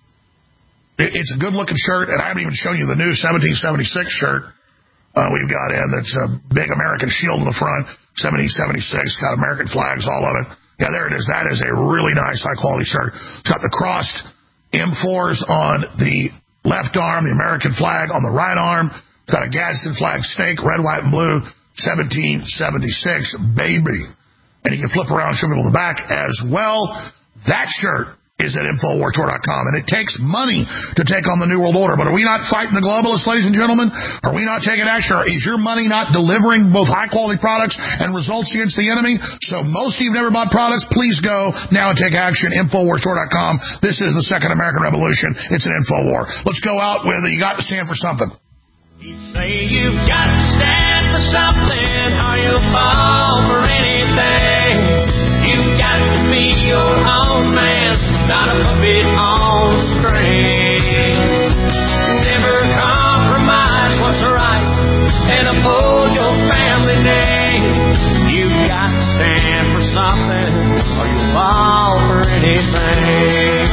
it, it's a good-looking shirt. And I haven't even shown you the new seventeen seventy-six shirt uh, we've got in. That's a big American shield in the front, seventeen seventy-six, got American flags, all of it. Yeah, there it is. That is a really nice, high-quality shirt. It's got the crossed M fours on the left arm, the American flag on the right arm. It's got a Gadsden flag stake, red, white, and blue, seventeen seventy-six, baby. And you can flip around and show people the back as well. That shirt is at Infowars Store dot com. And it takes money to take on the New World Order. But are we not fighting the globalists, ladies and gentlemen? Are we not taking action? Is your money not delivering both high-quality products and results against the enemy? So most of you have never bought products. Please go now and take action. Infowars Store dot com. This is the Second American Revolution. It's an Infowar. Let's go out with You Got to Stand for Something. You say you've got to stand for something or you'll fall for anything. You've got to be your own man, not a puppet on a string. Never compromise what's right and uphold your family name. You've got to stand for something or you'll fall for anything.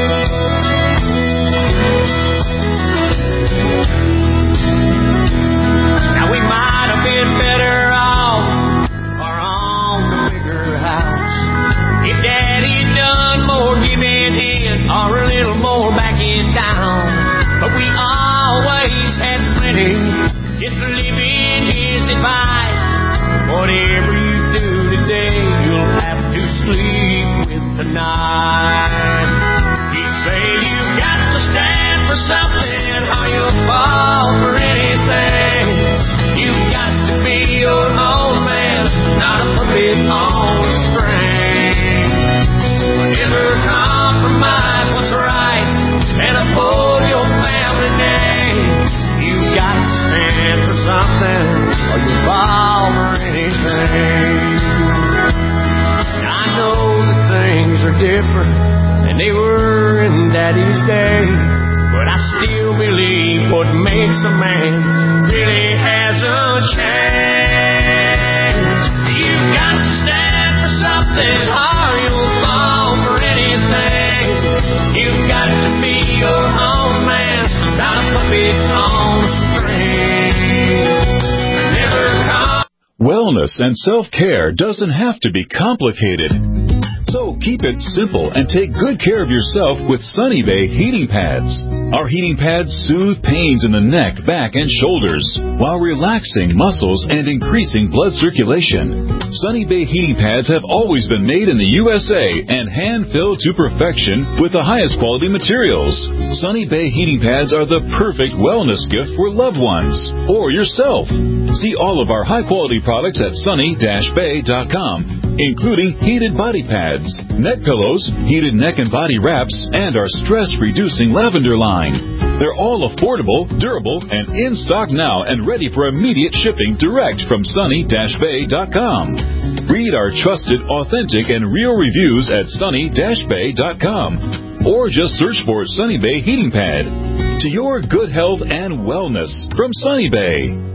Now we might have been better off or on the bigger house if Daddy done more giving in or a little more backing down. But we always had plenty, just living his advice. Whatever you do today, you'll have to sleep with tonight. He say you've got to stand for something or you'll fall for anything. You've got to be your own man, not a puppet on a string. Never compromise what's right and uphold your family name. You've got to stand for something or you fall for anything. Now I know that things are different than they were in Daddy's day, but I still believe what makes a man really hasn't changed. You've got to stand for something or you'll fall for anything. You've got to be your own man, not a puppet on a string. Never come. Wellness and self-care doesn't have to be complicated. So keep it simple and take good care of yourself with Sunny Bay heating pads. Our heating pads soothe pains in the neck, back, and shoulders while relaxing muscles and increasing blood circulation. Sunny Bay heating pads have always been made in the U S A and hand-filled to perfection with the highest quality materials. Sunny Bay heating pads are the perfect wellness gift for loved ones or yourself. See all of our high-quality products at sunny dash bay dot com, including heated body pads, neck pillows, heated neck and body wraps, and our stress-reducing lavender line. They're all affordable, durable, and in stock now and ready for immediate shipping direct from sunny dash bay dot com. Read our trusted, authentic, and real reviews at sunny dash bay dot com or just search for Sunny Bay Heating Pad. To your good health and wellness from Sunny Bay.